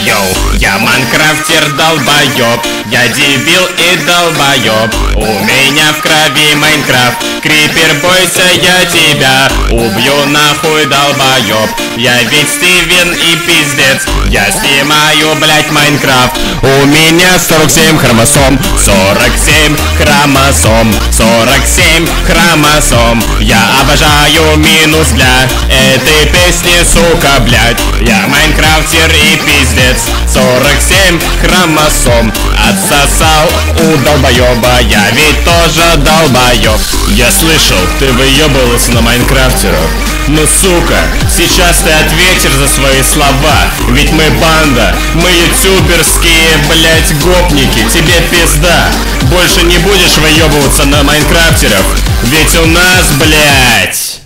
Йоу, я майнкрафтер долбоёб, я дебил и долбоёб. У меня в крови Майнкрафт, крипер, бойся, я тебя убью нахуй, долбоёб. Я ведь Стивен и пиздец, я снимаю, блять, Майнкрафт. У меня 47 хромосом, 47 хромосом, 47 хромосом. Я обожаю минус для этой песни, сука, блять. Я майнкрафтер и пиздец, 47 хромосом отсосал у долбоеба, я ведь тоже долбоеб. Я слышал, ты выебывался на майнкрафтеров. Ну сука, сейчас ты ответишь за свои слова. Ведь мы банда, мы ютуберские, блять, гопники. Тебе пизда, больше не будешь выебываться на майнкрафтеров. Ведь у нас, блять,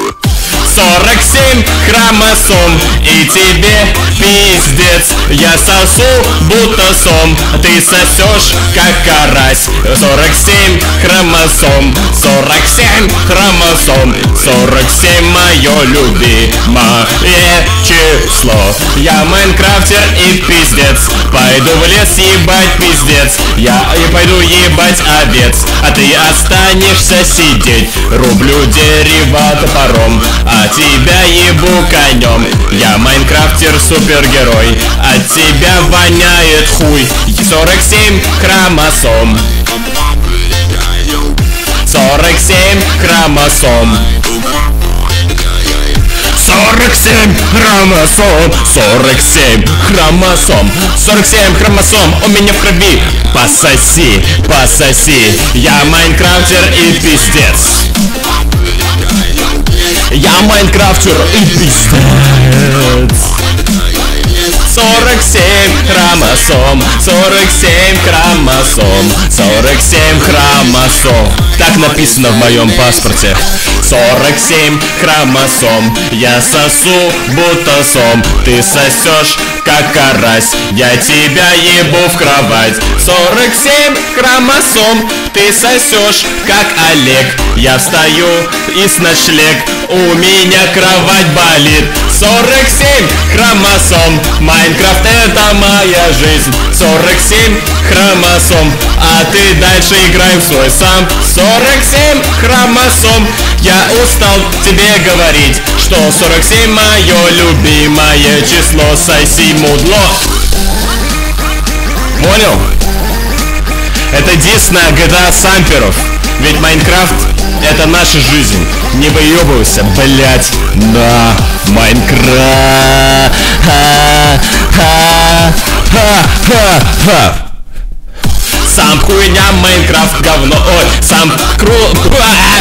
47 хромосом, и тебе пиздец. Я сосу будто сом, ты сосешь как карась. 47 хромосом, 47 хромосом, 47 мое любимое число. Я майнкрафтер и пиздец, пойду в лес ебать пиздец. Я и пойду ебать овец, а ты останешься сидеть. Рублю дерево топором, а тебя ебу конем. Я майнкрафтер супергерой, от тебя воняет хуй. 47 хромосом, 47 хромосом, 47 хромосом, 47 хромосом, 47 хромосом у меня в крови. Пососи, пососи, я майнкрафтер и пиздец. Я майнкрафтер и пиздец. 47 хромосом, 47 хромосом, 47 хромосом. Так написано в моем паспорте. 47 хромосом, я сосу будто сом. Ты сосешь как карась, я тебя ебу в кровать. 47 хромосом, ты сосешь как Олег. Я встаю и с ночлег, у меня кровать болит. 47 хромосом, Майнкрафт это моя жизнь. 47 хромосом, а ты дальше играй в свой сам. 47 хромосом, я устал тебе говорить, что 47 мое любимое число. Соси, мудло. Понял? Это дис на GTA Самперов. Ведь Майнкрафт это наша жизнь. Не выебывайся, блять, на Майнкрафт. Сам хуйня, Майнкрафт говно. Ой, сам